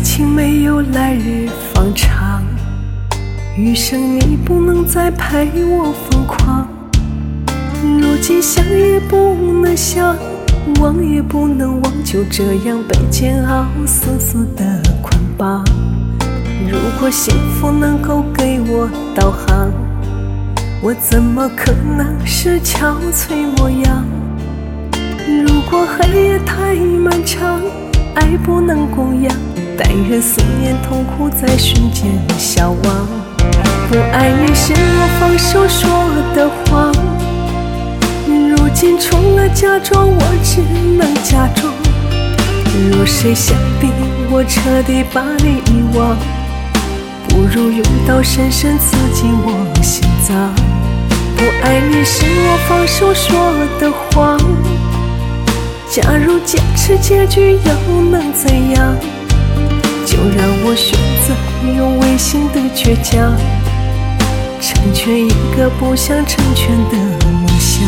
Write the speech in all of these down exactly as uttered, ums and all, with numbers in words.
情没有来日方长，余生你不能再陪我疯狂。如今想也不能想，忘也不能忘，就这样被煎熬死死的捆绑。如果幸福能够给我导航，我怎么可能是憔悴模样？如果黑夜太漫长，爱不能供养，但愿思念痛苦在瞬间消亡。不爱你是我放手说的谎，如今除了假装我只能假装。若谁想逼我彻底把你遗忘，不如用刀深深刺进我心脏。不爱你是我放手说的谎，假如坚持结局又能怎样？就让我选择用违心的倔强，成全一个不想成全的梦想。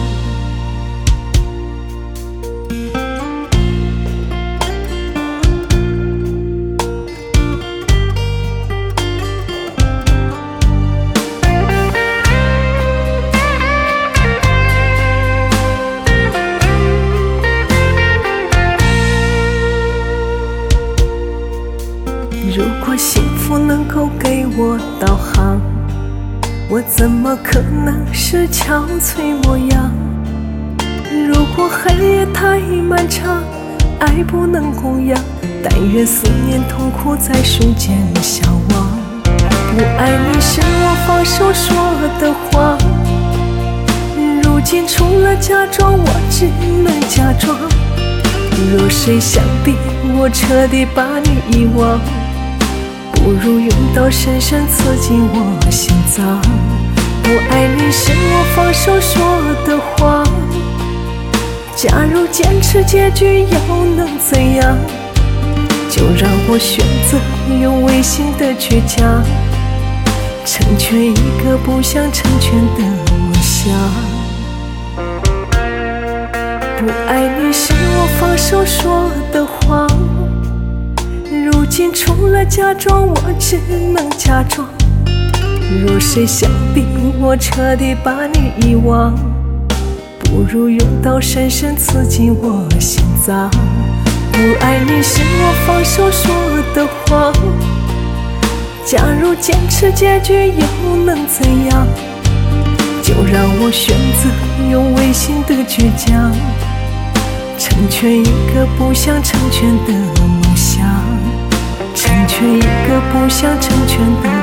如果幸福能够给我导航，我怎么可能是憔悴模样？如果黑夜太漫长，爱不能供养，但愿思念痛苦在瞬间消亡。不爱你是我放手说的谎，如今除了假装我只能假装。若谁想逼我彻底把你遗忘，不如用刀深深刺进我心脏。不爱你是我放手说的谎，假如坚持结局又能怎样？就让我选择用违心的倔强，成全一个不想成全的梦想。不爱你是我放手说的谎，如今除了假装我只能假装。若谁想逼我彻底把你遗忘，不如用刀深深刺进我心脏。不爱你是我放手说的谎，假如坚持结局又能怎样？就让我选择用违心的倔强，成全一个不想成全的梦想，成全一个不想成全的